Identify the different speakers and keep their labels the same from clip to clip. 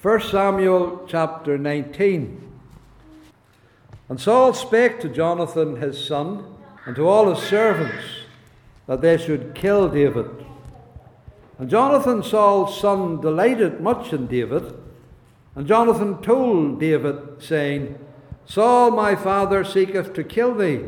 Speaker 1: 1 Samuel chapter 19. And Saul spake to Jonathan his son, and to all his servants, that they should kill David. And Jonathan, Saul's son, delighted much in David. And Jonathan told David, saying, Saul my father seeketh to kill thee.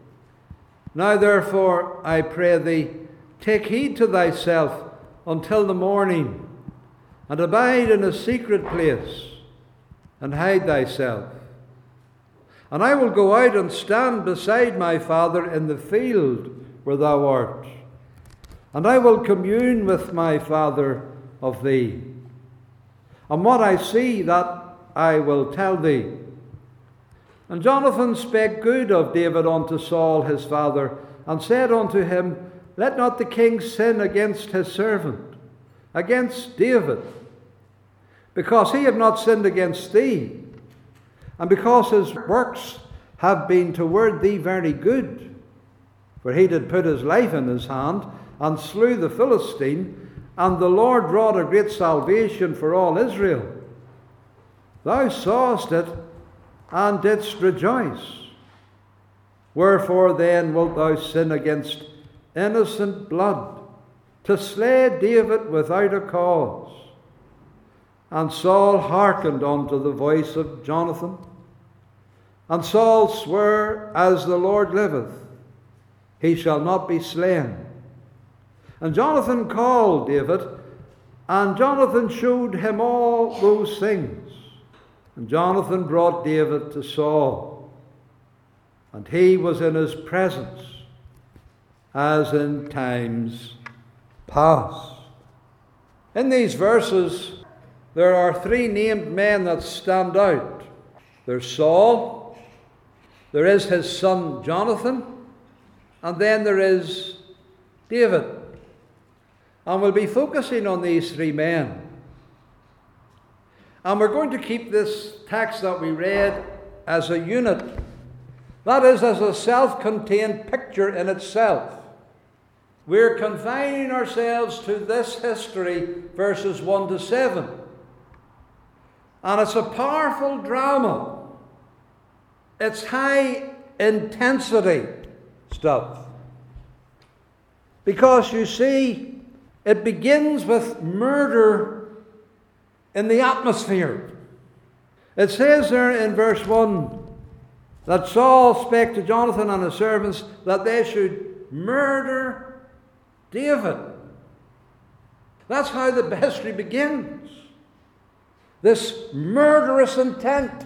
Speaker 1: Now therefore, I pray thee, take heed to thyself until the morning, and abide in a secret place, and hide thyself. And I will go out and stand beside my father in the field where thou art, and I will commune with my father of thee. And what I see, that I will tell thee. And Jonathan spake good of David unto Saul his father, and said unto him, Let not the king sin against his servant, against David, because he have not sinned against thee, and because his works have been toward thee very good. For he did put his life in his hand, and slew the Philistine, and the Lord wrought a great salvation for all Israel. Thou sawest it, and didst rejoice. Wherefore then wilt thou sin against innocent blood, to slay David without a cause? And Saul hearkened unto the voice of Jonathan. And Saul sware, As the Lord liveth, he shall not be slain. And Jonathan called David, and Jonathan showed him all those things. And Jonathan brought David to Saul, and he was in his presence, as in times past. In these verses, there are three named men that stand out. There's Saul, there is his son Jonathan, and then there is David. And we'll be focusing on these three men. And we're going to keep this text that we read as a unit. That is, as a self-contained picture in itself. We're confining ourselves to this history, verses 1 to 7. And it's a powerful drama. It's high intensity stuff. Because you see, it begins with murder in the atmosphere. It says there in verse 1 that Saul spake to Jonathan and his servants that they should murder David. That's how the history begins. This murderous intent.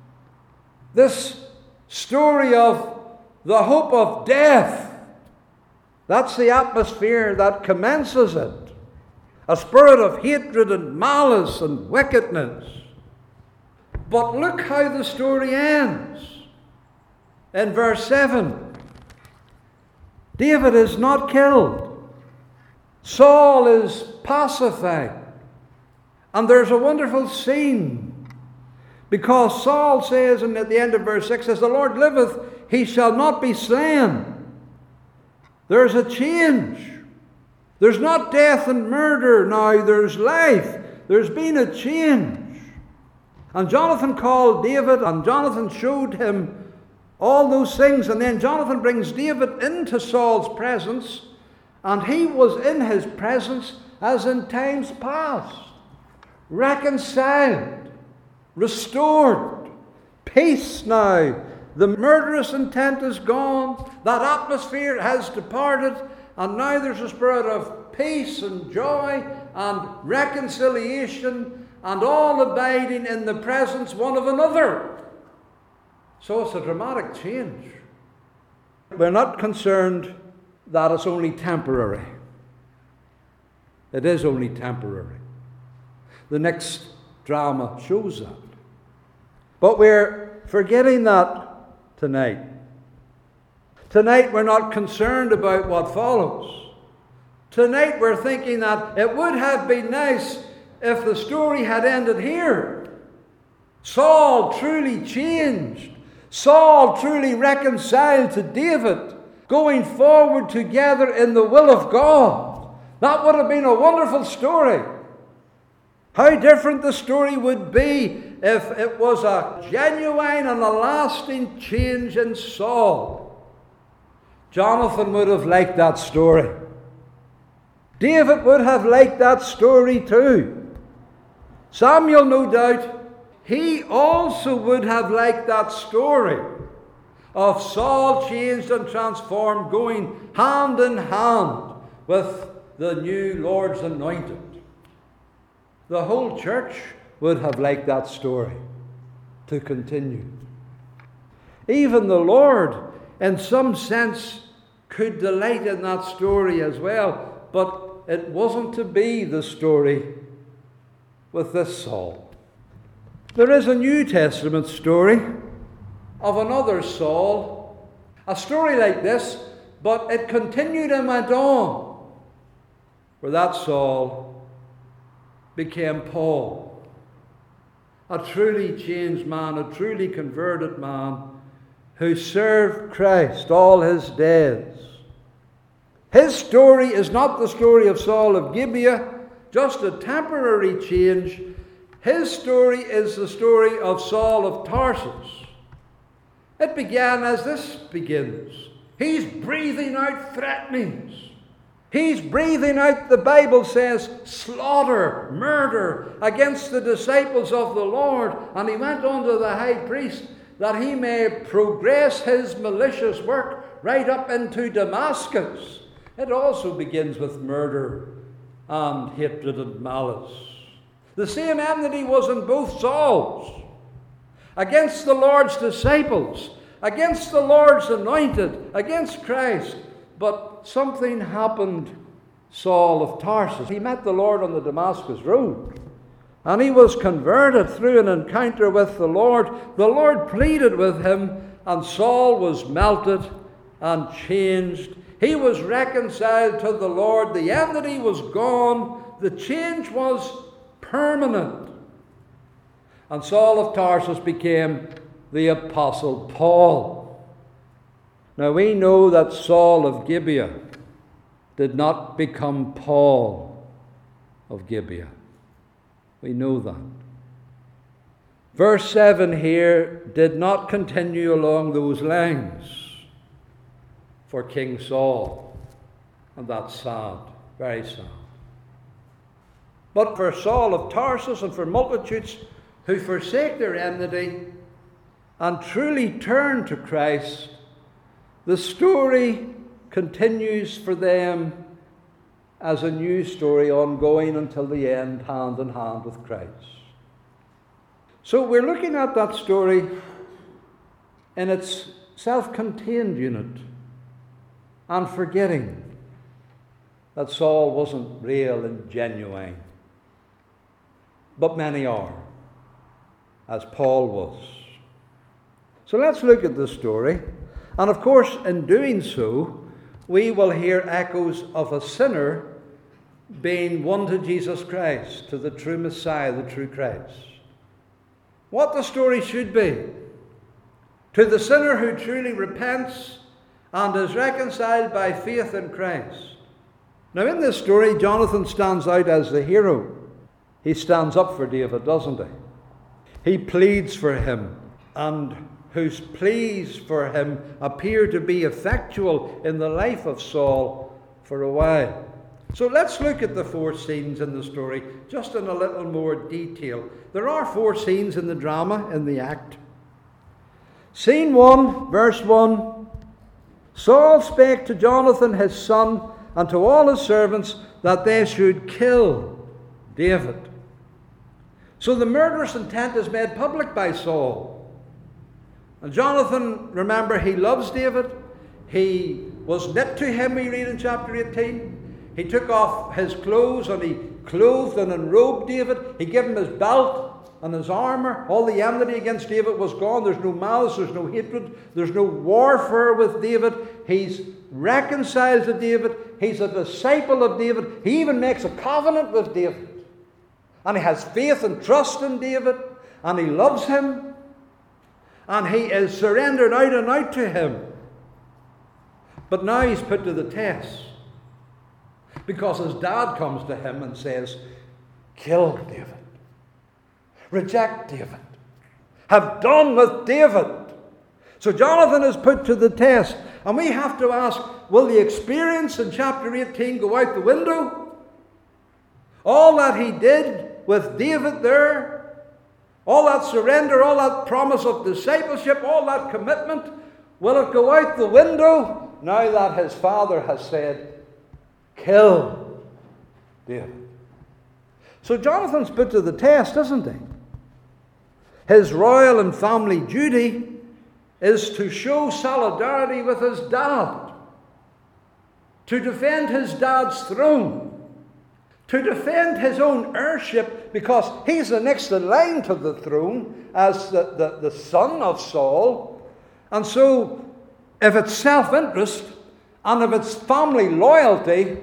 Speaker 1: This story of the hope of death. That's the atmosphere that commences it. A spirit of hatred and malice and wickedness. But look how the story ends. In verse 7, David is not killed. Saul is pacified. And there's a wonderful scene. Because Saul says, and at the end of verse 6, As the Lord liveth, he shall not be slain. There's a change. There's not death and murder now, there's life. There's been a change. And Jonathan called David, and Jonathan showed him all those things. And then Jonathan brings David into Saul's presence, and he was in his presence as in times past. Reconciled, restored, peace now. The murderous intent is gone. That atmosphere has departed. And now there's a spirit of peace and joy and reconciliation and all abiding in the presence one of another. So it's a dramatic change. We're not concerned that it's only temporary. It is only temporary. The next drama shows that. But we're forgetting that tonight. Tonight we're not concerned about what follows. Tonight we're thinking that it would have been nice if the story had ended here. Saul truly changed. Saul truly reconciled to David, going forward together in the will of God. That would have been a wonderful story. How different the story would be if it was a genuine and a lasting change in Saul. Jonathan would have liked that story. David would have liked that story too. Samuel, no doubt, he also would have liked that story of Saul changed and transformed, going hand in hand with the new Lord's anointed. The whole church would have liked that story to continue. Even the Lord, in some sense, could delight in that story as well, but it wasn't to be the story with this Saul. There is a New Testament story of another Saul, a story like this, but it continued and went on, where that Saul became Paul, a truly changed man, a truly converted man who served Christ all his days. His story is not the story of Saul of Gibeah, just a temporary change. His story is the story of Saul of Tarsus. It began as this begins. He's breathing out threatenings. He's breathing out, the Bible says, slaughter, murder against the disciples of the Lord. And he went on to the high priest that he may progress his malicious work right up into Damascus. It also begins with murder and hatred and malice. The same enmity was in both Sauls, against the Lord's disciples, against the Lord's anointed, against Christ. But something happened, Saul of Tarsus. He met the Lord on the Damascus road, and he was converted through an encounter with the Lord. The Lord pleaded with him, and Saul was melted and changed. He was reconciled to the Lord. The enmity was gone. The change was permanent. And Saul of Tarsus became the Apostle Paul. Now we know that Saul of Gibeah did not become Paul of Gibeah. We know that. Verse 7 here did not continue along those lines for King Saul. And that's sad, very sad. But for Saul of Tarsus and for multitudes who forsake their enmity and truly turn to Christ, the story continues for them as a new story ongoing until the end, hand in hand with Christ. So we're looking at that story in its self-contained unit and forgetting that Saul wasn't real and genuine. But many are, as Paul was. So let's look at the story. And of course, in doing so, we will hear echoes of a sinner being won to Jesus Christ, to the true Messiah, the true Christ. What the story should be. To the sinner who truly repents and is reconciled by faith in Christ. Now in this story, Jonathan stands out as the hero. He stands up for David, doesn't he? He pleads for him, and whose pleas for him appear to be effectual in the life of Saul for a while. So let's look at the four scenes in the story, just in a little more detail. There are four scenes in the drama, in the act. Scene 1, verse 1. Saul spake to Jonathan his son and to all his servants that they should kill David. So the murderous intent is made public by Saul. And Jonathan, remember, he loves David. He was knit to him, we read in chapter 18. He took off his clothes and he clothed and enrobed David. He gave him his belt and his armour. All the enmity against David was gone. There's no malice, there's no hatred, there's no warfare with David. He's reconciled to David. He's a disciple of David. He even makes a covenant with David. And he has faith and trust in David. And he loves him. And he is surrendered out and out to him. But now he's put to the test. Because his dad comes to him and says, kill David. reject David. Have done with David. So Jonathan is put to the test. And we have to ask, will the experience in chapter 18 go out the window? All that he did with David there, all that surrender, all that promise of discipleship, all that commitment, will it go out the window now that his father has said, kill David? So Jonathan's put to the test, isn't he? His royal and family duty is to show solidarity with his dad, to defend his dad's throne, to defend his own heirship, because he's the next in line to the throne as the son of Saul. And so, if it's self-interest and if it's family loyalty,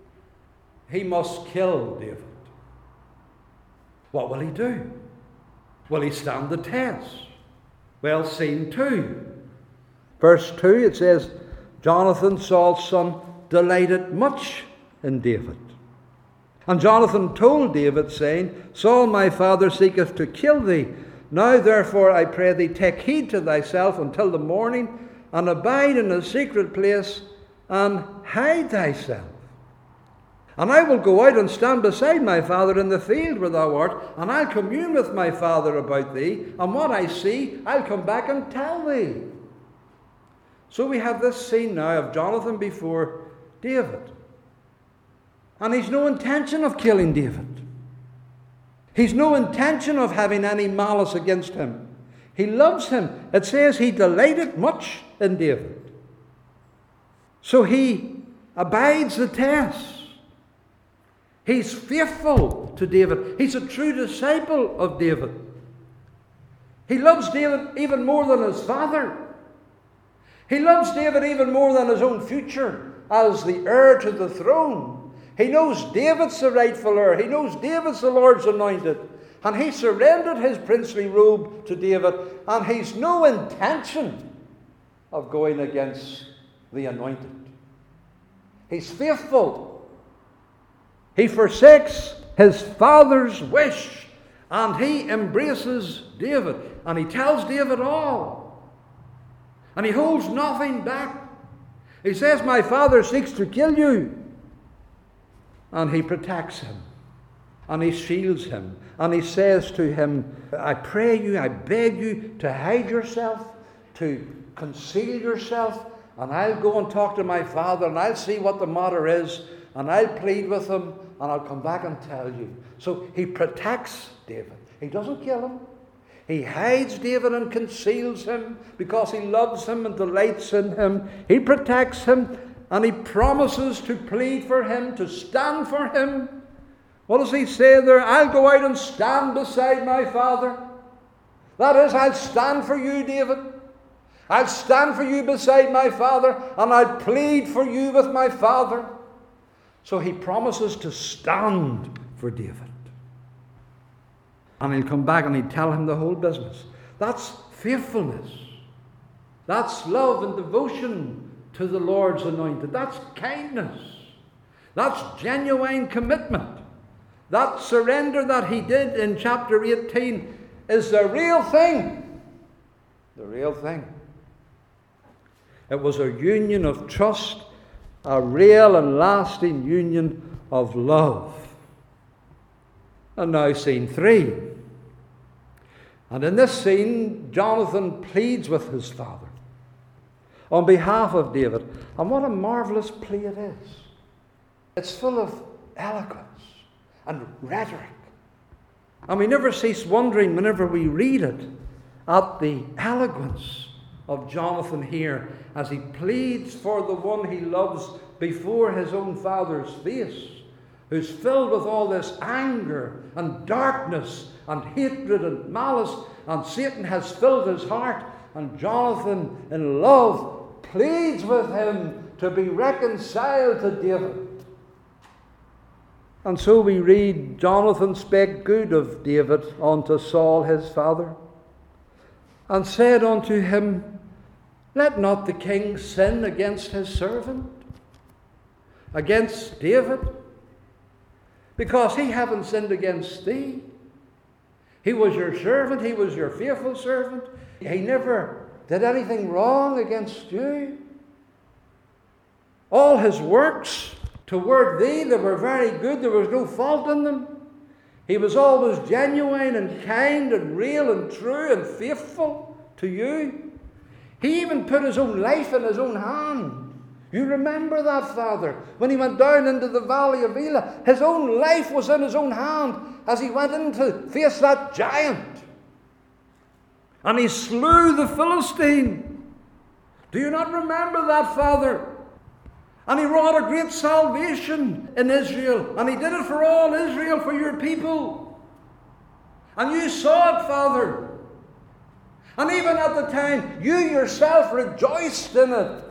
Speaker 1: he must kill David. What will he do? Will he stand the test? Well, scene 2. Verse 2, it says, Jonathan, Saul's son, delighted much in David. And Jonathan told David, saying, Saul my father seeketh to kill thee. Now therefore I pray thee, take heed to thyself until the morning, and abide in a secret place, and hide thyself. And I will go out and stand beside my father in the field where thou art, and I'll commune with my father about thee, and what I see I'll come back and tell thee. So we have this scene now of Jonathan before David. And he's no intention of killing David. He's no intention of having any malice against him. He loves him. It says he delighted much in David. So he abides the test. He's faithful to David. He's a true disciple of David. He loves David even more than his father. He loves David even more than his own future as the heir to the throne. He knows David's the rightful heir. He knows David's the Lord's anointed. And he surrendered his princely robe to David. And he's no intention of going against the anointed. He's faithful. He forsakes his father's wish. And he embraces David. And he tells David all. And he holds nothing back. He says, my father seeks to kill you. And he protects him. And he shields him. And he says to him, I pray you, I beg you to hide yourself, to conceal yourself, and I'll go and talk to my father, and I'll see what the matter is, and I'll plead with him, and I'll come back and tell you. So he protects David. He doesn't kill him. He hides David and conceals him because he loves him and delights in him. He protects him. And he promises to plead for him, to stand for him. What does he say there? I'll go out and stand beside my father. That is, I'll stand for you, David. I'll stand for you beside my father, and I'll plead for you with my father. So he promises to stand for David. And he'll come back and he'll tell him the whole business. That's faithfulness. That's love and devotion to the Lord's anointed. That's kindness. That's genuine commitment. That surrender that he did in chapter 18 is the real thing. The real thing. It was a union of trust, a real and lasting union of love. And now scene 3. And in this scene, Jonathan pleads with his father on behalf of David. And what a marvelous plea it is. It's full of eloquence and rhetoric. And we never cease wondering whenever we read it at the eloquence of Jonathan here as he pleads for the one he loves before his own father's face, who's filled with all this anger and darkness and hatred and malice, and Satan has filled his heart, and Jonathan in love pleads with him to be reconciled to David. And so we read, Jonathan spake good of David unto Saul his father, and said unto him, let not the king sin against his servant, against David, because he haven't sinned against thee. He was your servant. He was your faithful servant. He never did anything wrong against you. All his works toward thee, they were very good. There was no fault in them. He was always genuine and kind and real and true and faithful to you. He even put his own life in his own hand. You remember that, Father, when he went down into the valley of Elah. His own life was in his own hand as he went in to face that giant. And he slew the Philistine. Do you not remember that, Father? And he wrought a great salvation in Israel. And he did it for all Israel, for your people. And you saw it, Father. And even at the time, you yourself rejoiced in it.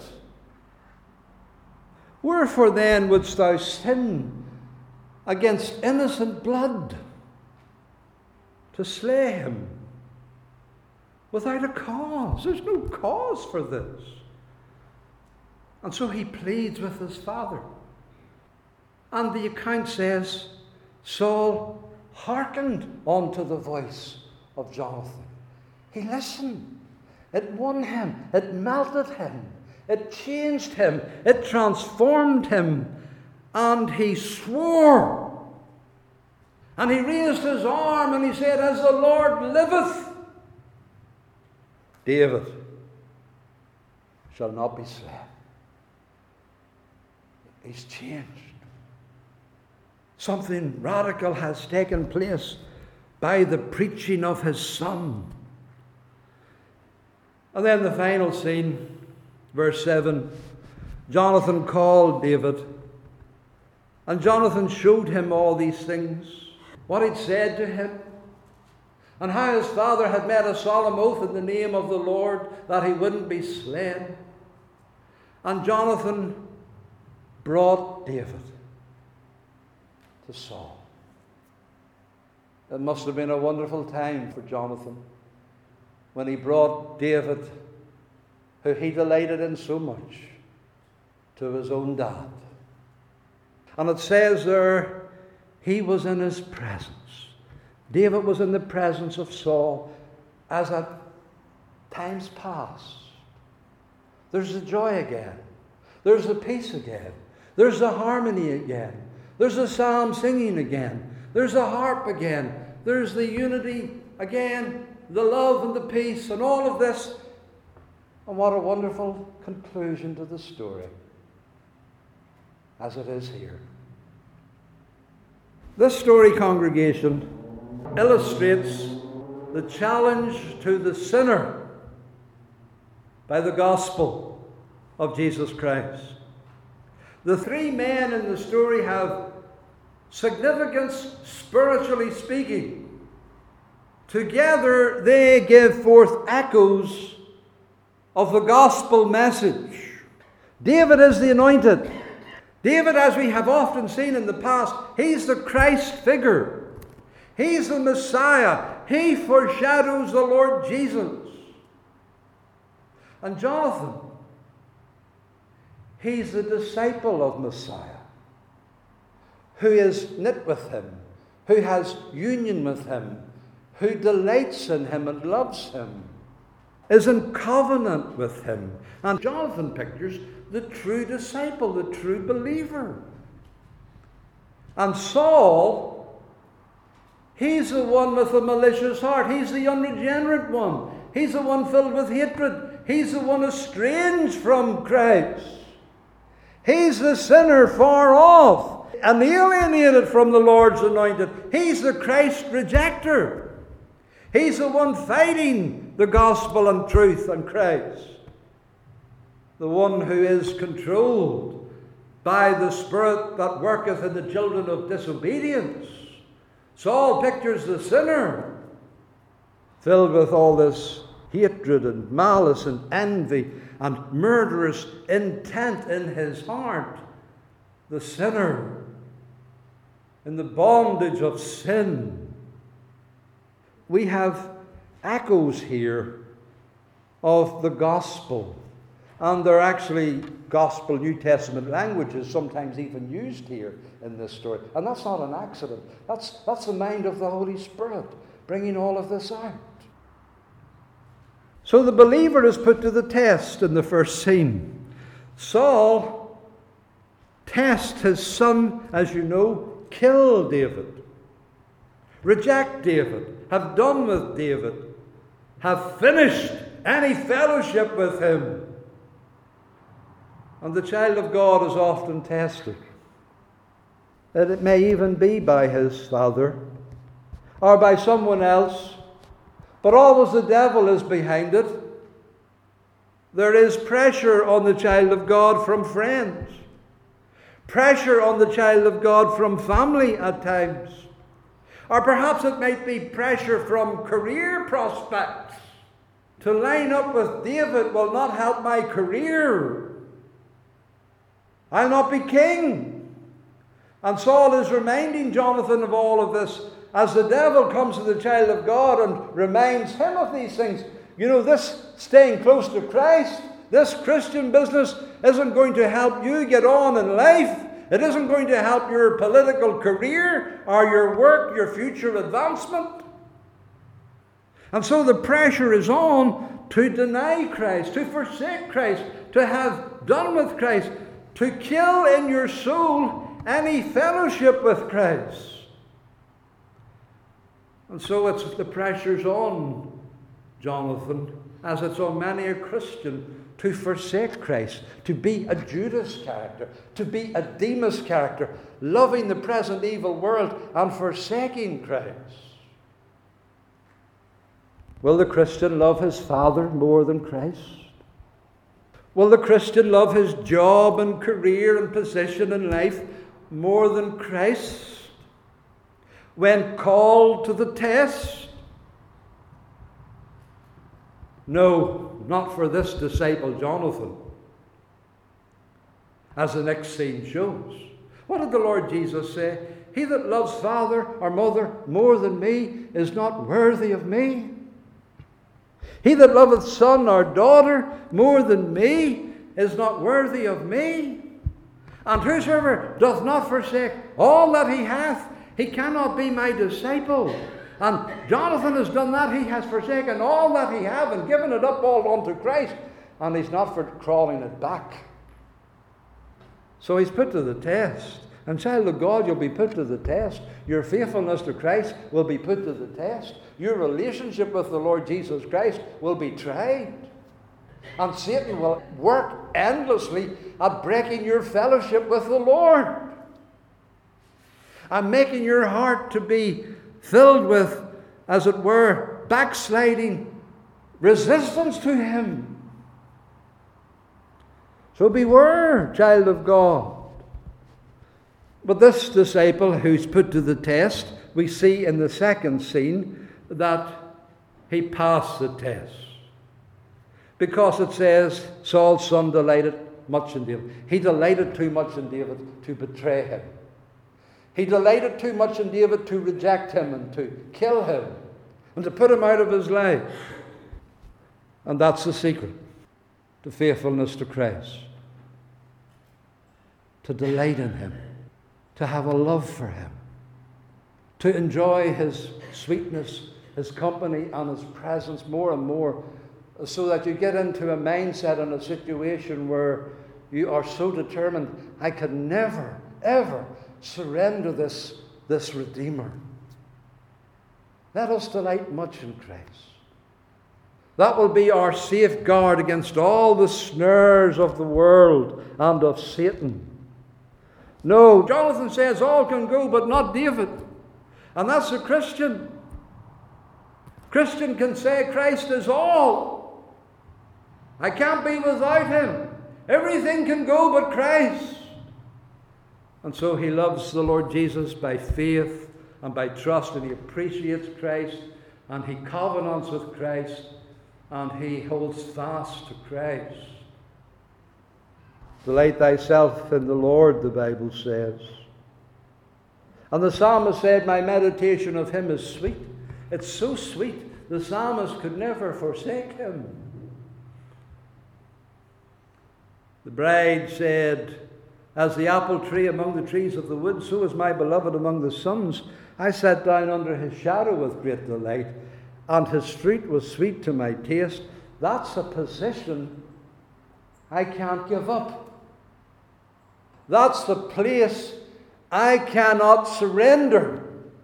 Speaker 1: Wherefore then wouldst thou sin against innocent blood to slay him without a cause? There's no cause for this. And so he pleads with his father. And the account says, Saul hearkened unto the voice of Jonathan. He listened. It won him. It melted him. It changed him. It transformed him. And he swore. And he raised his arm and he said, As the Lord liveth, David shall not be slain. He's changed. Something radical has taken place by the preaching of his son. And then the final scene, verse 7. Jonathan called David, and Jonathan showed him all these things, what he'd said to him, and how his father had made a solemn oath in the name of the Lord that he wouldn't be slain. And Jonathan brought David to Saul. It must have been a wonderful time for Jonathan when he brought David, who he delighted in so much, to his own dad. And it says there, he was in his presence. David was in the presence of Saul as at times past. There's the joy again. There's the peace again. There's the harmony again. There's the psalm singing again. There's the harp again. There's the unity again. The love and the peace and all of this. And what a wonderful conclusion to the story, as it is here. This story, congregation, illustrates the challenge to the sinner by the gospel of Jesus Christ. The three men in the story have significance, spiritually speaking. Together they give forth echoes of the gospel message. David is the anointed. David, as we have often seen in the past, he's the Christ figure. He's the Messiah. He foreshadows the Lord Jesus. And Jonathan, he's the disciple of Messiah, who is knit with him, who has union with him, who delights in him and loves him, is in covenant with him. And Jonathan pictures the true disciple, the true believer. And Saul, he's the one with the malicious heart. He's the unregenerate one. He's the one filled with hatred. He's the one estranged from Christ. He's the sinner far off and alienated from the Lord's anointed. He's the Christ rejecter. He's the one fighting the gospel and truth and Christ. The one who is controlled by the spirit that worketh in the children of disobedience. Saul pictures the sinner filled with all this hatred and malice and envy and murderous intent in his heart. The sinner in the bondage of sin. We have echoes here of the gospel. And they're actually gospel New Testament languages sometimes even used here in this story. And that's not an accident. That's the mind of the Holy Spirit bringing all of this out. So the believer is put to the test in the first scene. Saul tests his son, as you know, kill David, reject David, have done with David, have finished any fellowship with him. And the child of God is often tested. That it may even be by his father or by someone else, but always the devil is behind it. There is pressure on the child of God from friends, pressure on the child of God from family at times, or perhaps it might be pressure from career prospects. To line up with David will not help my career. I'll not be king. And Saul is reminding Jonathan of all of this as the devil comes to the child of God and reminds him of these things. You know, this staying close to Christ, this Christian business isn't going to help you get on in life. It isn't going to help your political career or your work, your future advancement. And so the pressure is on to deny Christ, to forsake Christ, to have done with Christ, to kill in your soul any fellowship with Christ. And so the pressure's on Jonathan, as it's on many a Christian, to forsake Christ, to be a Judas character, to be a Demas character, loving the present evil world and forsaking Christ. Will the Christian love his father more than Christ? Will the Christian love his job and career and position in life more than Christ? When called to the test? No, not for this disciple Jonathan, as the next scene shows. What did the Lord Jesus say? He that loves father or mother more than me is not worthy of me. He that loveth son or daughter more than me is not worthy of me. And whosoever doth not forsake all that he hath, he cannot be my disciple. And Jonathan has done that. He has forsaken all that he hath and given it up all unto Christ. And he's not for crawling it back. So he's put to the test. And child of God, you'll be put to the test. Your faithfulness to Christ will be put to the test. Your relationship with the Lord Jesus Christ will be tried. And Satan will work endlessly at breaking your fellowship with the Lord. And making your heart to be filled with, as it were, backsliding resistance to Him. So beware, child of God. But this disciple who's put to the test, we see in the second scene that he passed the test. Because it says, Saul's son delighted much in David. He delighted too much in David to betray him. He delighted too much in David to reject him and to kill him and to put him out of his life. And that's the secret to faithfulness to Christ. To delight in Him. To have a love for Him. To enjoy His sweetness, His company and His presence more and more, so that you get into a mindset and a situation where you are so determined, I can never, ever surrender this Redeemer. Let us delight much in Christ. That will be our safeguard against all the snares of the world and of Satan. No, Jonathan says all can go, but not David. And that's a Christian. Christian can say Christ is all. I can't be without Him. Everything can go but Christ. And so he loves the Lord Jesus by faith and by trust, and he appreciates Christ, and he covenants with Christ, and he holds fast to Christ. Delight thyself in the Lord, the Bible says. And the psalmist said, my meditation of Him is sweet. It's so sweet, the psalmist could never forsake Him. The bride said, as the apple tree among the trees of the wood, so is my beloved among the sons. I sat down under his shadow with great delight, and his fruit was sweet to my taste. That's a position I can't give up. That's the place I cannot surrender.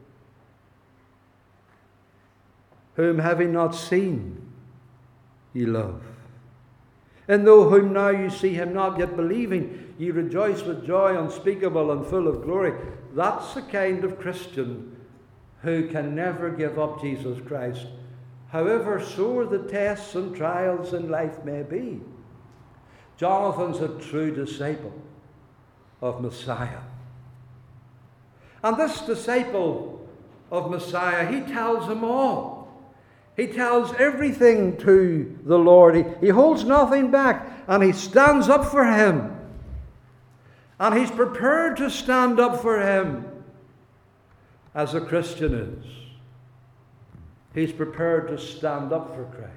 Speaker 1: Whom have ye not seen, ye love. And though whom now you see him not, yet believing, ye rejoice with joy unspeakable and full of glory. That's the kind of Christian who can never give up Jesus Christ, however sore the tests and trials in life may be. Jonathan's a true disciple of Messiah. And this disciple of Messiah, he tells them all. He tells everything to the Lord. He holds nothing back, and he stands up for him. And he's prepared to stand up for him as a Christian is. He's prepared to stand up for Christ.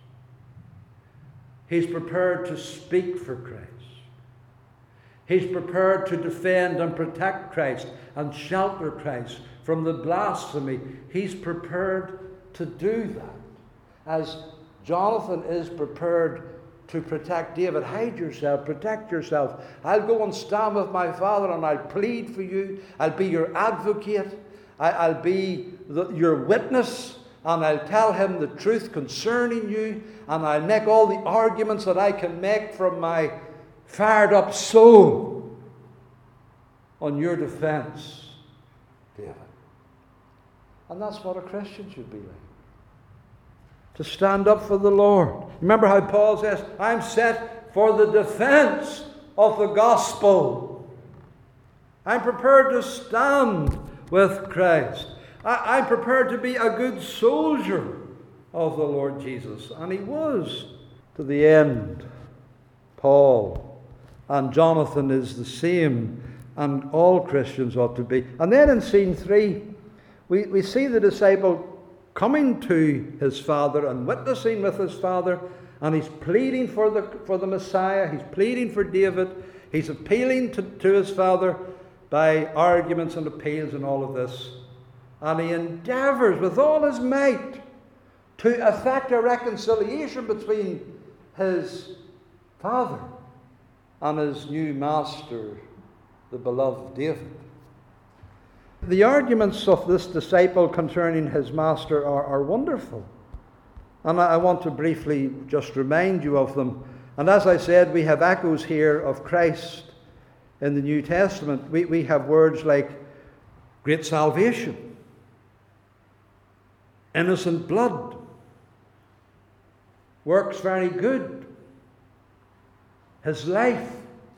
Speaker 1: He's prepared to speak for Christ. He's prepared to defend and protect Christ and shelter Christ from the blasphemy. He's prepared to do that, as Jonathan is prepared to protect David. Hide yourself, protect yourself. I'll go and stand with my father, and I'll plead for you. I'll be your advocate. I'll be your witness, and I'll tell him the truth concerning you, and I'll make all the arguments that I can make from my fired up soul on your defense, David. And that's what a Christian should be like. To stand up for the Lord. Remember how Paul says, I'm set for the defense of the gospel. I'm prepared to stand with Christ. I'm prepared to be a good soldier of the Lord Jesus. And he was to the end. Paul and Jonathan is the same, and all Christians ought to be. And then in scene 3, we see the disciple coming to his father and witnessing with his father, and he's pleading for the Messiah. He's pleading for David. He's appealing to his father by arguments and appeals and all of this. And he endeavours with all his might to effect a reconciliation between his father and his new master, the beloved David. The arguments of this disciple concerning his master are wonderful. And I want to briefly just remind you of them. And as I said, we have echoes here of Christ in the New Testament. We have words like great salvation, innocent blood, works very good, his life.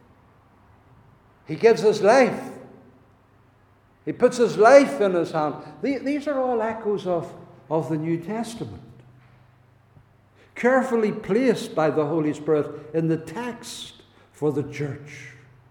Speaker 1: He gives his life. He puts his life in his hand. These are all echoes of the New Testament, carefully placed by the Holy Spirit in the text for the church.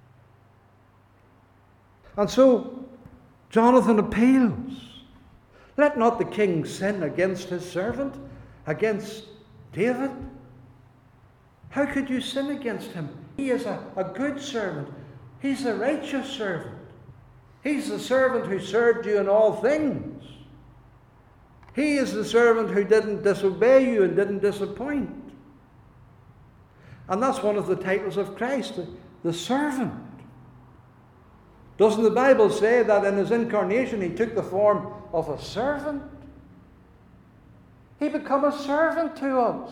Speaker 1: And so Jonathan appeals. Let not the king sin against his servant, against David. How could you sin against him? He is a good servant. He's a righteous servant. He's the servant who served you in all things. He is the servant who didn't disobey you and didn't disappoint. And that's one of the titles of Christ, the servant. Doesn't the Bible say that in his incarnation he took the form of a servant? He became a servant to us.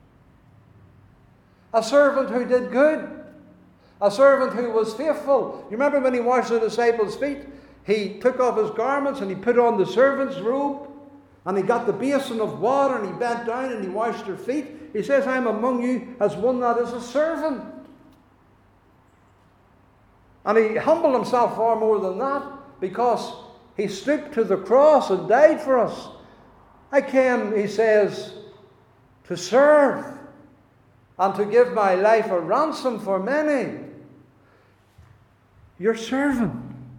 Speaker 1: A servant who did good. A servant who was faithful. You remember when he washed the disciples' feet? He took off his garments and he put on the servant's robe. And he got the basin of water and he bent down and he washed their feet. He says, I am among you as one that is a servant. And he humbled himself far more than that, because he stooped to the cross and died for us. I came, he says, to serve and to give my life a ransom for many. Your servant.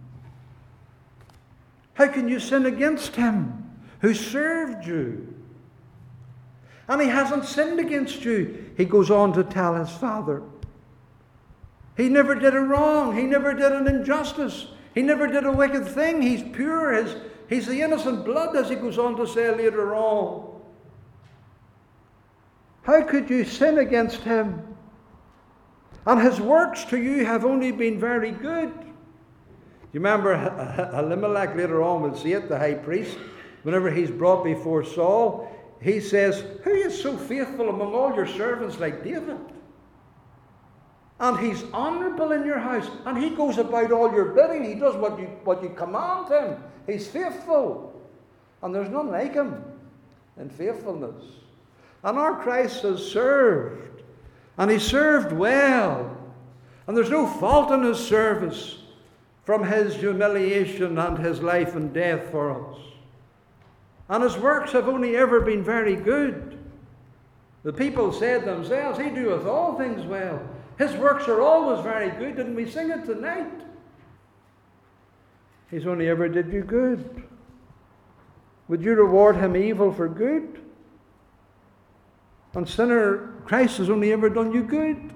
Speaker 1: How can you sin against him who served you? And he hasn't sinned against you, he goes on to tell his father. He never did a wrong. He never did an injustice. He never did a wicked thing. He's pure. He's the innocent blood, as he goes on to say later on. How could you sin against him? And his works to you have only been very good. You remember Elimelech later on will see it, the high priest, whenever he's brought before Saul, he says, who is so faithful among all your servants like David? And he's honourable in your house, and he goes about all your bidding. He does what you command him. He's faithful. And there's none like him in faithfulness. And our Christ has served. And he served well. And there's no fault in his service from his humiliation and his life and death for us. And his works have only ever been very good. The people said themselves, he doeth all things well. His works are always very good. Didn't we sing it tonight? He's only ever did you good. Would you reward him evil for good? And sinner, Christ has only ever done you good.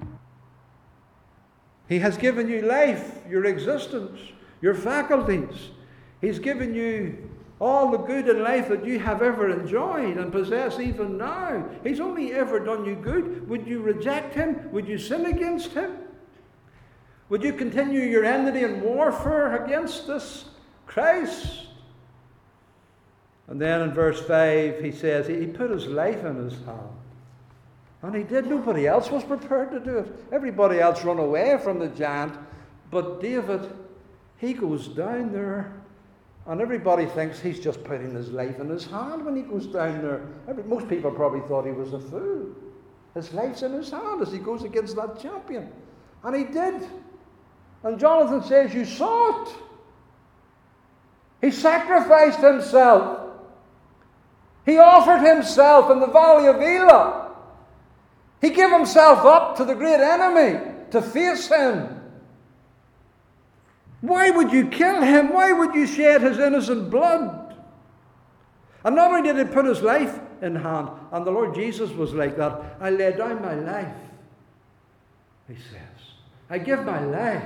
Speaker 1: He has given you life, your existence, your faculties. He's given you all the good in life that you have ever enjoyed and possess even now. He's only ever done you good. Would you reject him? Would you sin against him? Would you continue your enmity and warfare against this Christ? And then in verse 5 he says he put his life in his hand. And he did. Nobody else was prepared to do it. Everybody else run away from the giant. But David, he goes down there. And everybody thinks he's just putting his life in his hand when he goes down there. Most people probably thought he was a fool. His life's in his hand as he goes against that champion. And he did. And Jonathan says, you saw it. He sacrificed himself. He offered himself in the valley of Elah. He gave himself up to the great enemy to face him. Why would you kill him? Why would you shed his innocent blood? And not only did he put his life in hand, and the Lord Jesus was like that. I lay down my life, he says. I give my life.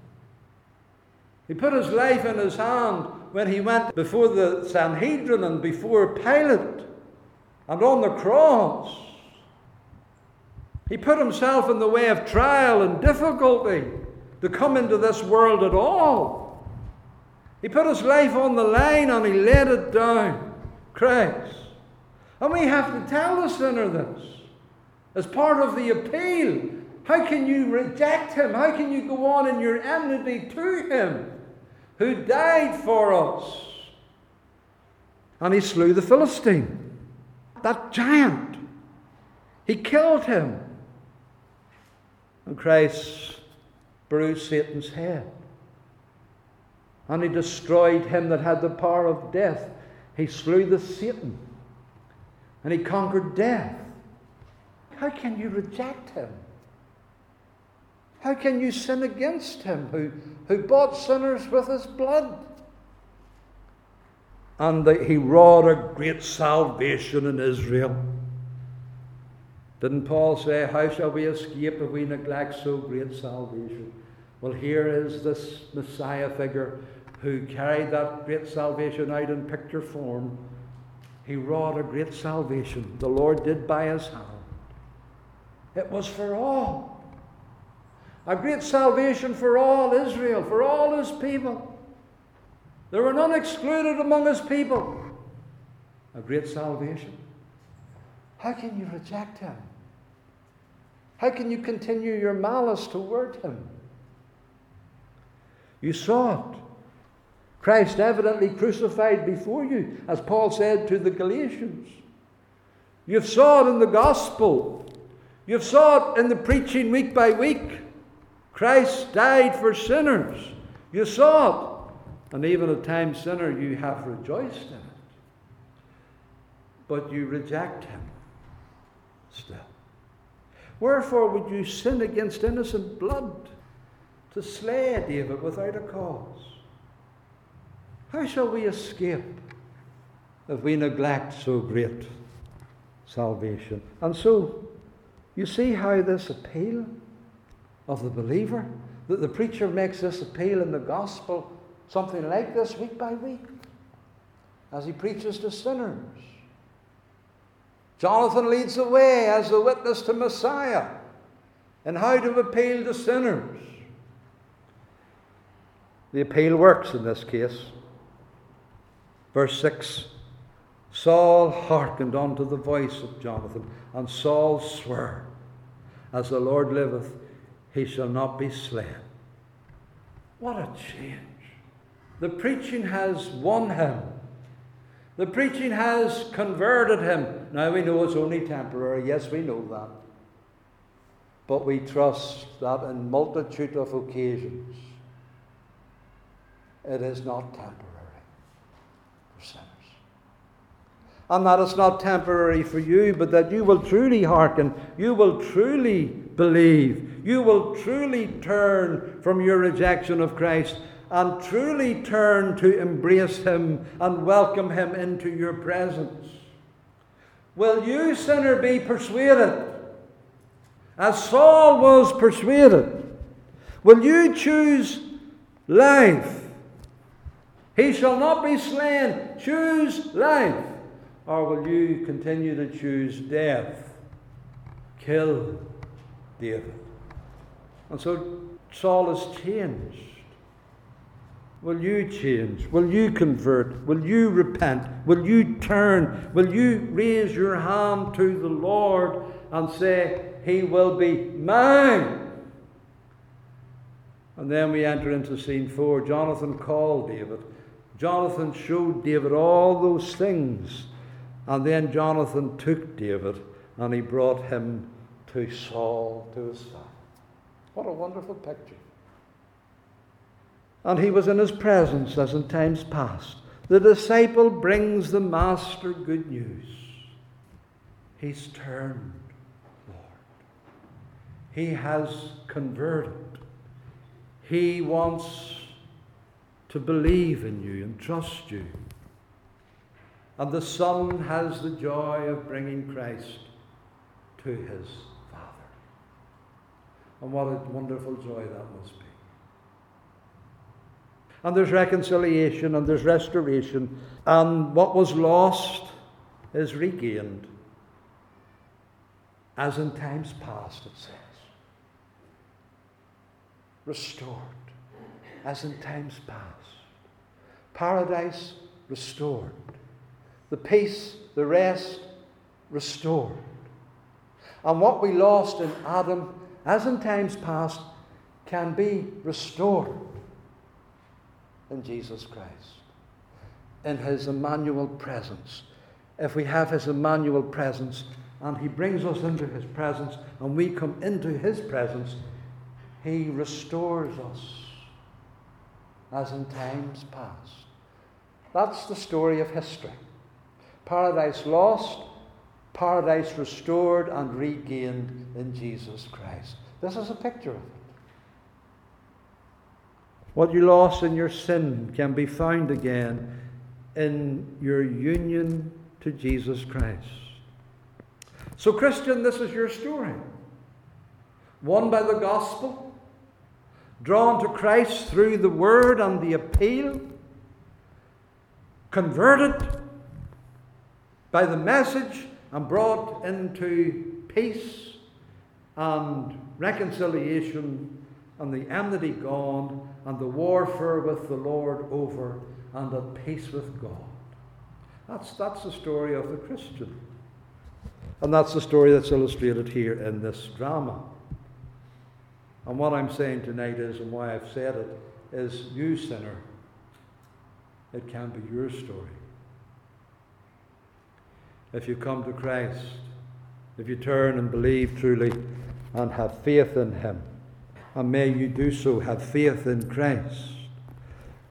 Speaker 1: He put his life in his hand when he went before the Sanhedrin and before Pilate and on the cross. He put himself in the way of trial and difficulty to come into this world at all. He put his life on the line and he laid it down. Christ. And we have to tell the sinner this as part of the appeal. How can you reject him? How can you go on in your enmity to him who died for us? And he slew the Philistine, that giant. He killed him. And Christ bruised Satan's head. And he destroyed him that had the power of death. He slew the Satan. And he conquered death. How can you reject him? How can you sin against him who bought sinners with his blood? And he wrought a great salvation in Israel. Didn't Paul say, how shall we escape if we neglect so great salvation? Well, here is this Messiah figure who carried that great salvation out in picture form. He wrought a great salvation. The Lord did by his hand. It was for all. A great salvation for all Israel, for all his people. There were none excluded among his people. A great salvation. How can you reject him? How can you continue your malice toward him? You saw it. Christ evidently crucified before you, as Paul said to the Galatians. You saw it in the gospel. You saw it in the preaching week by week. Christ died for sinners. You saw it. And even at times, sinner, you have rejoiced in it. But you reject him still. Wherefore would you sin against innocent blood to slay David without a cause? How shall we escape if we neglect so great salvation? And so, you see how this appeal of the believer, that the preacher makes this appeal in the gospel, something like this week by week. as he preaches to sinners. Jonathan leads the way as the witness to Messiah and how to appeal to sinners. The appeal works in this case. Verse 6, Saul hearkened unto the voice of Jonathan, and Saul sware, as the Lord liveth, he shall not be slain. What a change. The preaching has won him. The preaching has converted him. Now we know it's only temporary. Yes, we know that. But we trust that in multitude of occasions, it is not temporary for sinners. And that it's not temporary for you, but that you will truly hearken, you will truly believe, you will truly turn from your rejection of Christ and truly turn to embrace him and welcome him into your presence. Will you, sinner, be persuaded, as Saul was persuaded? Will you choose life? He shall not be slain. Choose life. Or will you continue to choose death? Kill David. And so Saul is changed. Will you change? Will you convert? Will you repent? Will you turn? Will you raise your hand to the Lord and say, he will be mine? And then we enter into scene 4. Jonathan called David. Jonathan showed David all those things. And then Jonathan took David and he brought him to Saul, to his father. What a wonderful picture. And he was in his presence as in times past. The disciple brings the master good news. He's turned, Lord. He has converted. He wants to believe in you and trust you. And the Son has the joy of bringing Christ to his Father. And what a wonderful joy that must be. And there's reconciliation and there's restoration. And what was lost is regained. As in times past, it says. Restored. As in times past. Paradise restored. The peace, the rest, restored. And what we lost in Adam, as in times past, can be restored in Jesus Christ, in his Emmanuel presence. If we have his Emmanuel presence, and he brings us into his presence, and we come into his presence, he restores us, as in times past. That's the story of history. Paradise lost, paradise restored and regained in Jesus Christ. This is a picture of it. What you lost in your sin can be found again in your union to Jesus Christ. So, Christian, this is your story. Won by the gospel, drawn to Christ through the word and the appeal, converted by the message and brought into peace and reconciliation and the enmity gone and the warfare with the Lord over and at peace with God. That's the story of the Christian. And that's the story that's illustrated here in this drama. And what I'm saying tonight is, and why I've said it, is you sinner, it can be your story. If you come to Christ, if you turn and believe truly and have faith in him, and may you do so, have faith in Christ,